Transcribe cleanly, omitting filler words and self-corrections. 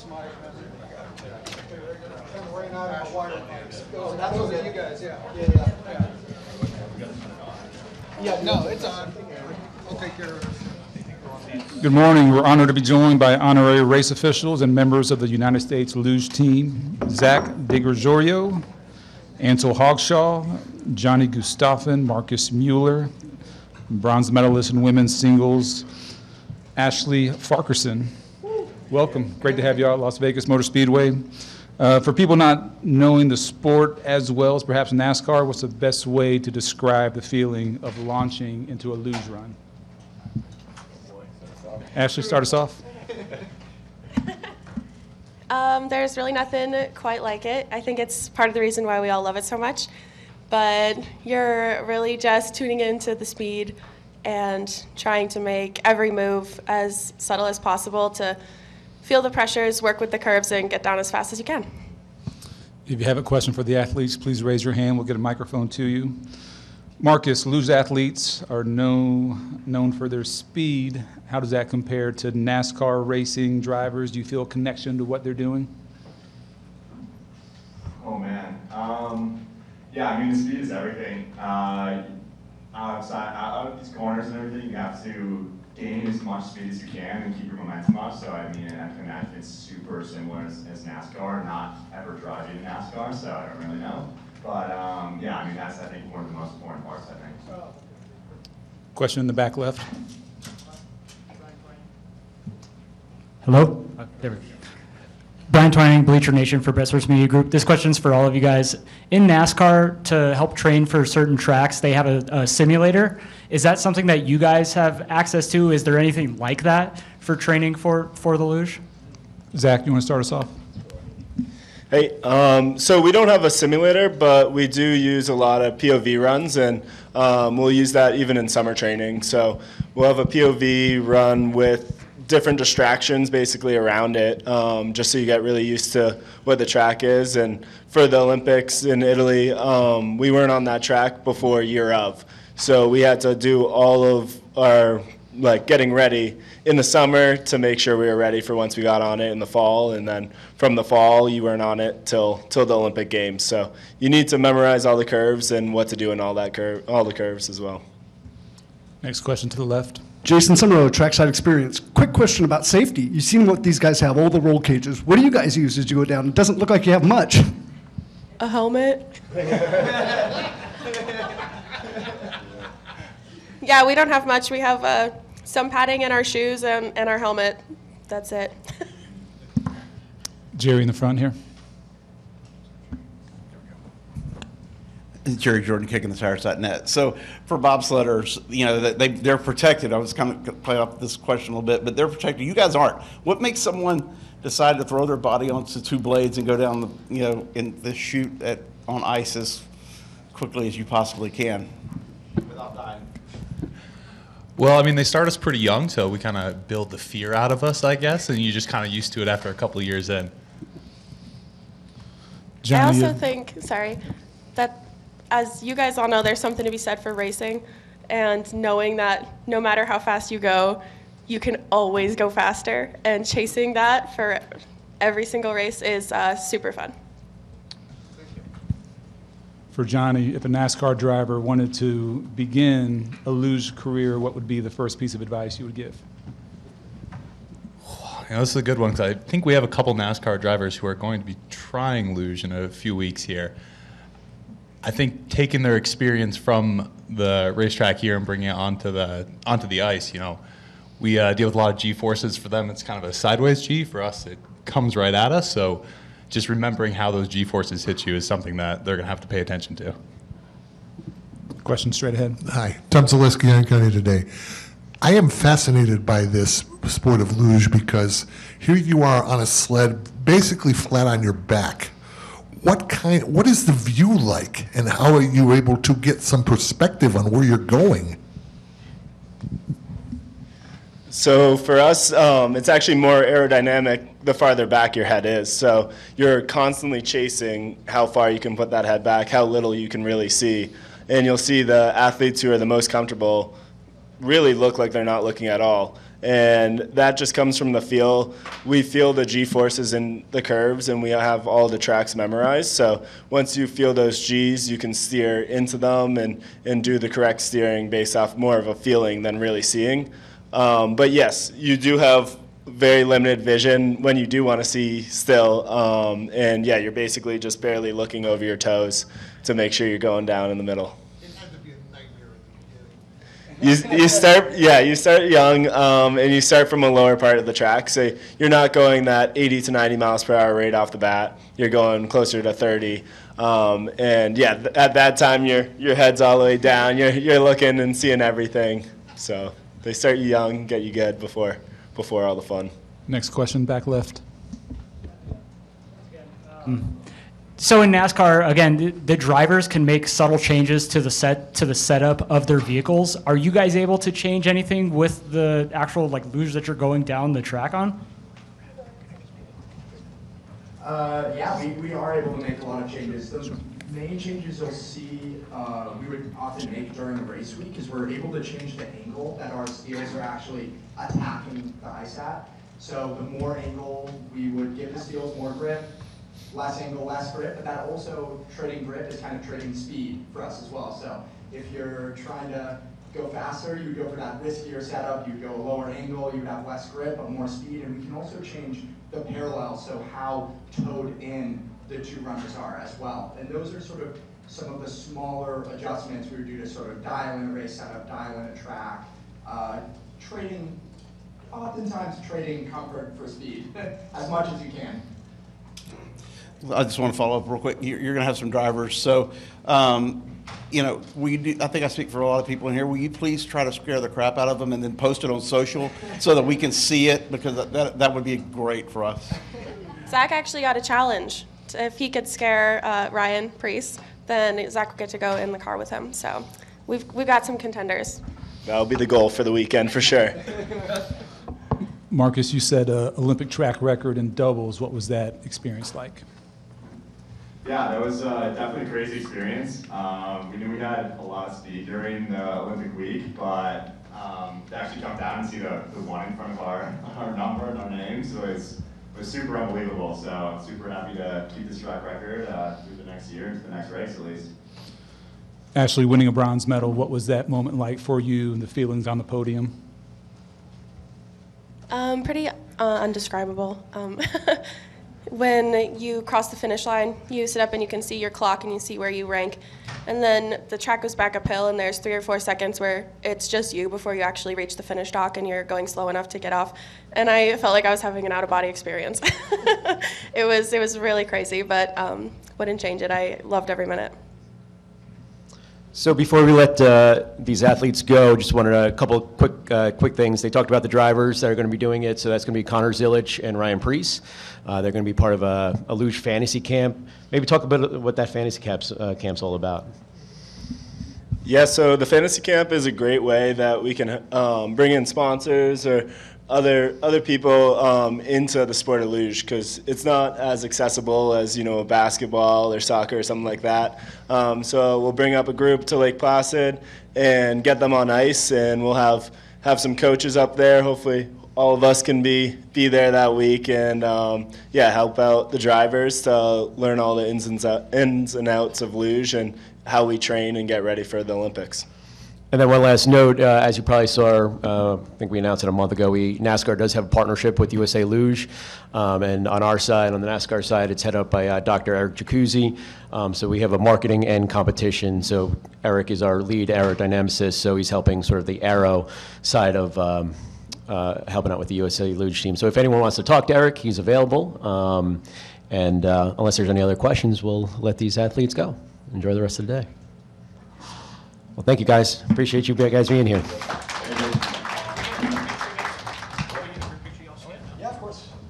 That's what you guys, yeah. Yeah, no, it's on. I'll take care of it. Good morning. We're honored to be joined by honorary race officials and members of the United States Luge Team, Zach DeGregorio, Ansel Hogshaw, Johnny Gustafson, Marcus Mueller, bronze medalist in women's singles, Ashley Farquharson. Welcome. Great to have you out at Las Vegas Motor Speedway. For people not knowing the sport as well as perhaps NASCAR, what's the best way to describe the feeling of launching into a luge run? Ashley, start us off. There's really nothing quite like it. I think it's part of the reason why we all love it so much. But you're really just tuning into the speed and trying to make every move as subtle as possible to feel the pressures, work with the curves, and get down as fast as you can. If you have a question for the athletes, please raise your hand. We'll get a microphone to you. Marcus, luge athletes are known for their speed. How does that compare to NASCAR racing drivers? Do you feel a connection to what they're doing? Oh, man. Yeah, I mean, the speed is everything. Outside of these corners and everything, you have to gain as much speed as you can and keep your momentum up. So, I mean, I can imagine it's super similar as NASCAR, not ever driving NASCAR, so I don't really know. But, yeah, I mean, that's, I think, one of the most important parts, I think. Question in the back left. Hello? There we go. Brian Twining, Bleacher Nation for Brett Sports Media Group. This question's for all of you guys. In NASCAR, to help train for certain tracks, they have a simulator. Is that something that you guys have access to? Is there anything like that for training for the luge? Zach, you want to start us off? Hey, so we don't have a simulator, but we do use a lot of POV runs, and we'll use that even in summer training. So we'll have a POV run with different distractions basically around it, just so you get really used to what the track is. And for the Olympics in Italy, we weren't on that track before year of. So we had to do all of our getting ready in the summer to make sure we were ready for once we got on it in the fall. And then from the fall, you weren't on it till the Olympic Games. So you need to memorize all the curves and what to do in all the curves as well. Next question to the left. Jason Summerall, Trackside Experience. Quick question about safety. You've seen what these guys have, all the roll cages. What do you guys use as you go down? It doesn't look like you have much. A helmet. Yeah, we don't have much. We have some padding in our shoes and our helmet. That's it. Jerry in the front here. Jerry Jordan kicking the tires.net. So for bobsledders, you know, they're protected. I was kind of play off this question a little bit, but they're protected. You guys aren't. What makes someone decide to throw their body onto two blades and go down the, you know, in the chute on ice as quickly as you possibly can without dying? Well, I mean, they start us pretty young, so we kind of build the fear out of us, I guess, and you just kind of used to it after a couple of years in. I also think, that as you guys all know, there's something to be said for racing and knowing that no matter how fast you go, you can always go faster. And chasing that for every single race is super fun. For Johnny, if a NASCAR driver wanted to begin a luge career, what would be the first piece of advice you would give? You know, this is a good one because I think we have a couple NASCAR drivers who are going to be trying luge in a few weeks here. I think taking their experience from the racetrack here and bringing it onto the ice, you know, we deal with a lot of G-forces. For them, it's kind of a sideways G. For us, it comes right at us. So just remembering how those G-forces hit you is something that they're going to have to pay attention to. Question straight ahead. Hi, Tom Zaleski, Iron County Today. I am fascinated by this sport of luge because here you are on a sled, basically flat on your back. What is the view like, and how are you able to get some perspective on where you're going? So for us, it's actually more aerodynamic the farther back your head is. So you're constantly chasing how far you can put that head back, how little you can really see. And you'll see the athletes who are the most comfortable really look like they're not looking at all. And that just comes from the feel. We feel the G-forces in the curves, and we have all the tracks memorized. So once you feel those Gs, you can steer into them and do the correct steering based off more of a feeling than really seeing. But yes, you do have very limited vision when you do want to see still. And yeah, you're basically just barely looking over your toes to make sure you're going down in the middle. You start young, and you start from a lower part of the track. So you're not going that 80 to 90 miles per hour right off the bat. You're going closer to 30. And yeah, at that time your head's all the way down. You're looking and seeing everything. So they start you young, get you good before all the fun. Next question, back left. So in NASCAR, again, the drivers can make subtle changes to the setup of their vehicles. Are you guys able to change anything with the actual luge that you're going down the track on? Yeah, we are able to make a lot of changes. The main changes you'll see we would often make during a race week is we're able to change the angle that our steels are actually attacking the ice at. So the more angle, we would give the steels more grip. Less angle, less grip, but that also trading grip is kind of trading speed for us as well. So if you're trying to go faster, you would go for that riskier setup, you'd go a lower angle, you'd have less grip, but more speed, and we can also change the parallel, so how towed in the two runners are as well. And those are sort of some of the smaller adjustments we would do to sort of dial in a race setup, dial in a track, oftentimes trading comfort for speed as much as you can. I just want to follow up real quick. You're going to have some drivers. So, I think I speak for a lot of people in here. Will you please try to scare the crap out of them and then post it on social so that we can see it? Because that would be great for us. Zach actually got a challenge. If he could scare Ryan Preece, then Zach would get to go in the car with him. So we've got some contenders. That'll be the goal for the weekend for sure. Marcus, you said Olympic track record in doubles. What was that experience like? Yeah, that was definitely a crazy experience. We knew we had a lot of speed during the Olympic week, but to actually come down and see the one in front of our number and our name, so it was super unbelievable. So I'm super happy to keep this track record through the next year, into the next race at least. Ashley, winning a bronze medal, what was that moment like for you and the feelings on the podium? Pretty undescribable. When you cross the finish line, you sit up and you can see your clock and you see where you rank. And then the track goes back uphill and there's 3 or 4 seconds where it's just you before you actually reach the finish dock and you're going slow enough to get off. And I felt like I was having an out-of-body experience. It was really crazy, but wouldn't change it. I loved every minute. So before we let these athletes go, just wanted a couple quick things. They talked about the drivers that are going to be doing it. So that's going to be Connor Zilic and Ryan Preece. They're going to be part of a luge fantasy camp. Maybe talk a bit what that fantasy camp's all about. Yeah, so the fantasy camp is a great way that we can bring in sponsors or other people into the sport of luge, because it's not as accessible as a basketball or soccer or something like that. So we'll bring up a group to Lake Placid and get them on ice, and we'll have some coaches up there. Hopefully all of us can be there that week and help out the drivers to learn all the ins and outs of luge and how we train and get ready for the Olympics. And then one last note, as you probably saw, I think we announced it a month ago, NASCAR does have a partnership with USA Luge. And on our side, on the NASCAR side, it's headed up by Dr. Eric Jacuzzi. So we have a marketing and competition. So Eric is our lead aerodynamicist, so he's helping sort of the aero side of helping out with the USA Luge team. So if anyone wants to talk to Eric, he's available. And unless there's any other questions, we'll let these athletes go. Enjoy the rest of the day. Well, thank you, guys. Appreciate you guys being here. Yeah, of course.